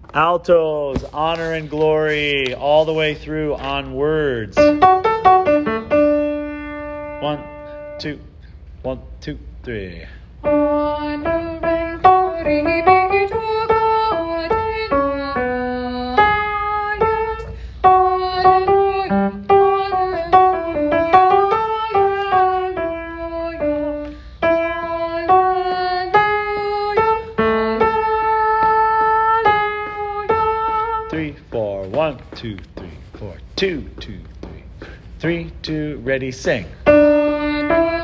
Altos, honor and glory, all the way through on words. 1, 2, 1, 2, 3. Honor and glory be to God in the highest. Hallelujah, hallelujah, hallelujah, hallelujah. 3, 4, 1, 2, 3, 4, 2, 2, 3, 3, 2, ready, sing. Honor